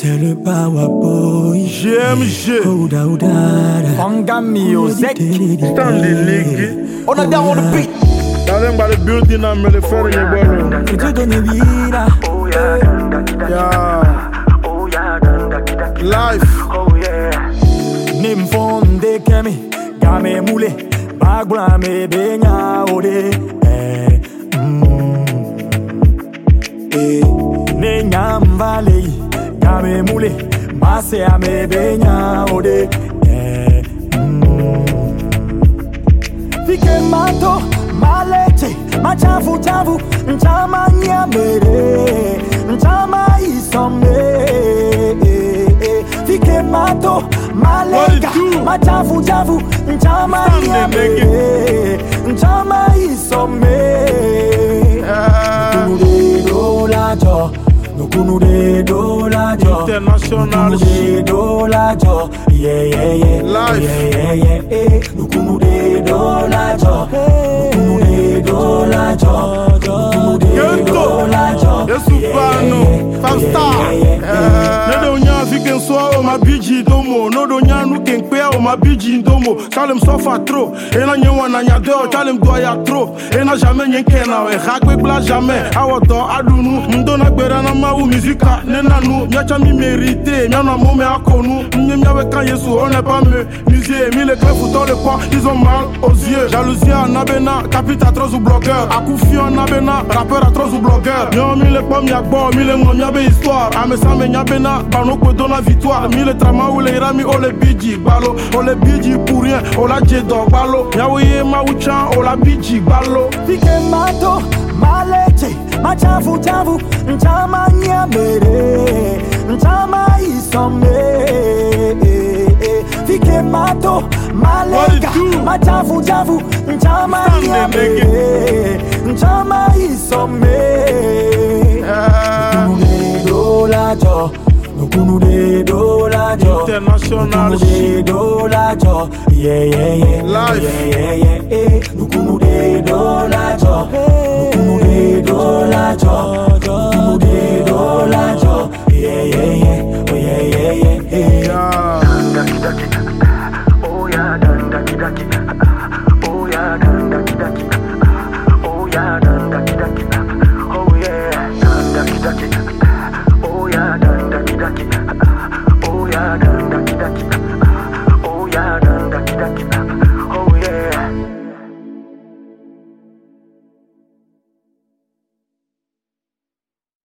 C'est le power boy. GMG. Fanga music. Stanley League. On a down on the beat. Darling by the building I'm ready for you, bro. Que tu donnes vida. Yeah. Life. Nim fonde kemi. Game mule. Bagla me benya ode. Ne nyam valley. Game mule. Mase ame benya ode. Fike mato. Maleche, machafu chafu, nchama nyamere, nchama isome. Fike mato, maleka, machafu chafu, nchama nyamere, nchama isome. Nukunude dolajo, nukunude dolajo, International dolajo, yeah. Life. Yeah. Nukunude dolajo. O ma biji domo, no do nyanu kenkpe o ma biji domo. Salem sofa trop, et na nyewa na nyadeo, salem doya trop, et na jamais nyenkena we hakwe bla jamais. Awoto adunu, mdona gbera na ma ou musica, nenanu, nyacha mi mérité, nyana mome akonu, mnyemya weka yesu, on n'est pas mieux. Musée, mille clés foutant le poids, ils ont mal aux yeux. Jalousie en abena, capita trop ou blogueur. Akoufi en abena, rappeur à trop ou blogueur. Nyon mille pommes yakbo, mille mon yabe histoire. Amesa me nyabena, bano kwe dona victoire. Mille trama ou les rami, o le bidji balo. O le bidji pour rien, o la djedo balo. Yaouye ma ouchan, o la bidji balo. Fike mato, maleche, machafu chafu, nchama nyamere, nchama isome. Fike mato, maleka, machafu chafu, nchama nyamere, nchama isome. Nukunude dolajo, International dolajo, yeah. Life. Yeah. Nukunude dolajo, yeah. Oh yeah, danda-ki-daki. Oh yeah, danda-ki-daki. Oh yeah, danda-ki-daki. Oh yeah, danda-ki-daki.